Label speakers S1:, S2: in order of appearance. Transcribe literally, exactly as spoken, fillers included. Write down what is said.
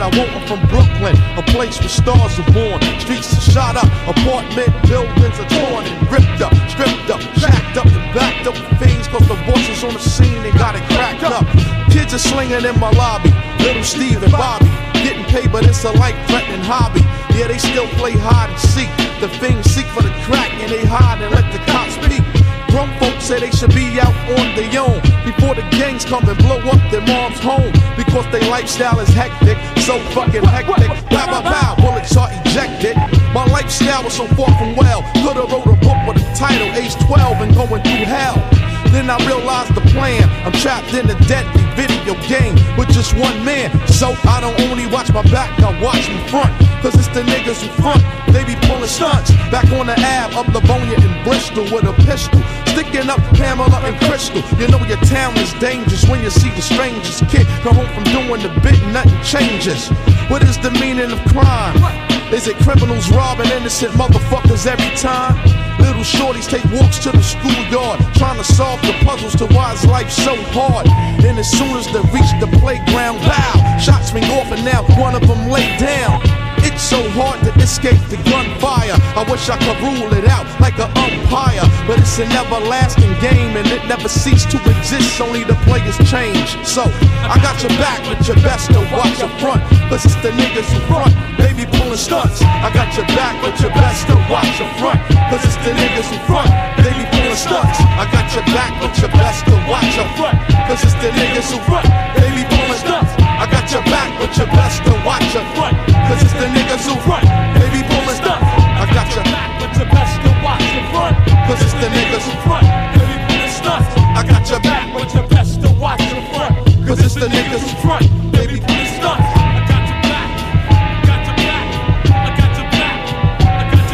S1: I won't, I'm from Brooklyn, a place where stars are born. Streets are shot up, apartment buildings are torn and ripped up, stripped up, shacked up and backed up with fiends, cause the bosses on the scene, they got it cracked up. Kids are slinging in my lobby, little Steve and Bobby, getting paid but it's a life-threatening hobby. Yeah, they still play hide and seek, the fiends seek for the crack and they hide and let the cops peek. Grown folks say they should be out on their own before the gangs come and blow up their mom's home, because their lifestyle is hectic, so fucking hectic. Bow, bow, bow, bullets are ejected. My lifestyle was so far from well, could've wrote a book with a title, age twelve and going through hell. Then I realized the plan, I'm trapped in a deadly video game with just one man. So I don't only watch my back, I watch my front, cause it's the niggas who front, they be pulling stunts. Back on the Ave, up Livonia in Bristol with a pistol, sticking up Pamela and Crystal. You know your town is dangerous when you see the strangers. Kid come home from doing the bit, nothing changes. What is the meaning of crime? Is it criminals robbing innocent motherfuckers every time? Little shorties take walks to the schoolyard, trying to solve the puzzles to why is life so hard. And as soon as they reach the playground, wow, shots ring off and now one of them lay down. It's so hard to escape the gunfire. I wish I could rule it out like an umpire, but it's an everlasting game and it never ceased to exist, only the players change. So I got your back, but your best to watch your front, cause it's the niggas who front, they be pulling stunts. I got your back, but your best to watch your front, cause it's the niggas who front, they be pulling stunts. I got your back, but your best to watch your front, cause it's the niggas who front, they be pulling stunts. I got your back, but your best to watch your front, cause it's the niggas who front, they be pulling stunts. I got your back, but your best to watch your front, cause it's the niggas who front, they be pulling stunts. I got your back, but your best to watch your front, cause it's the niggas who front,